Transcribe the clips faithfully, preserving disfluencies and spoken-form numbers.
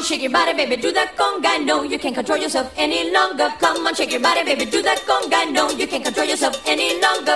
on, shake your body, baby, do that conga. No, you can't control yourself any longer. Come on, shake your body, baby, do that conga. No, you can't control yourself any longer.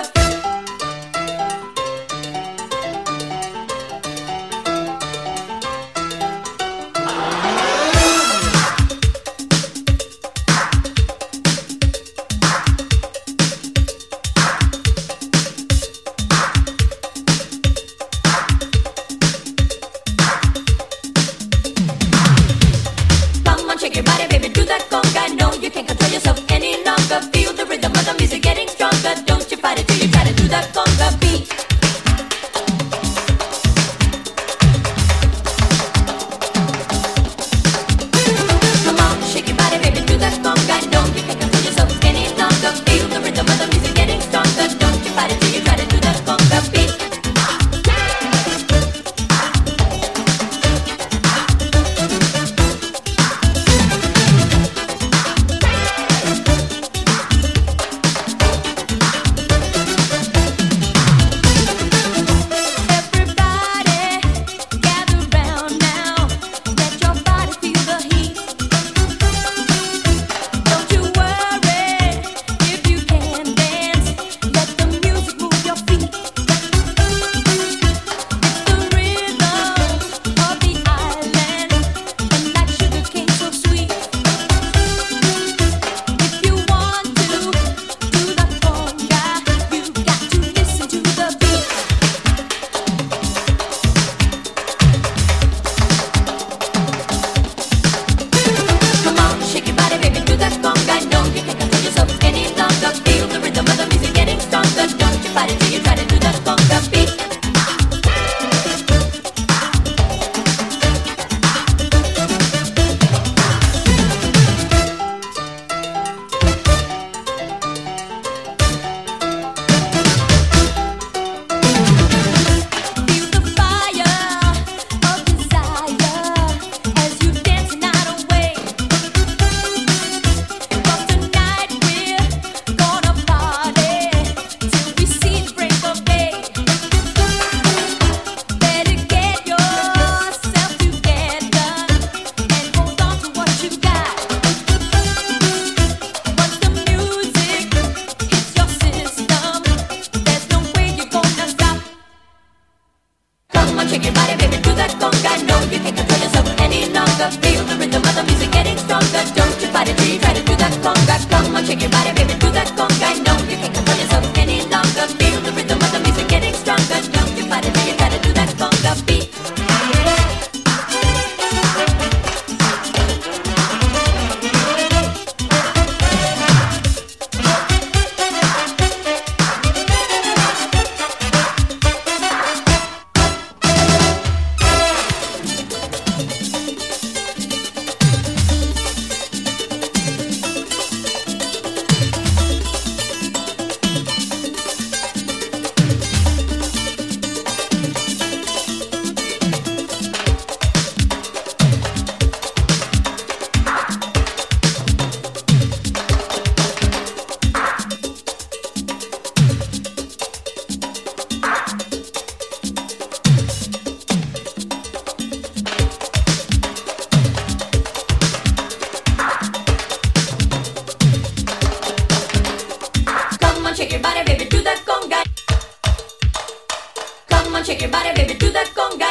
shake your body, baby, do that conga.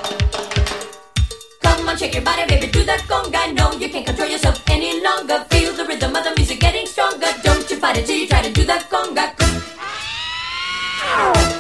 Come on, shake your body, baby, do that conga. No, you can't control yourself any longer. Feel the rhythm of the music getting stronger. Don't you fight it till you try to do that conga.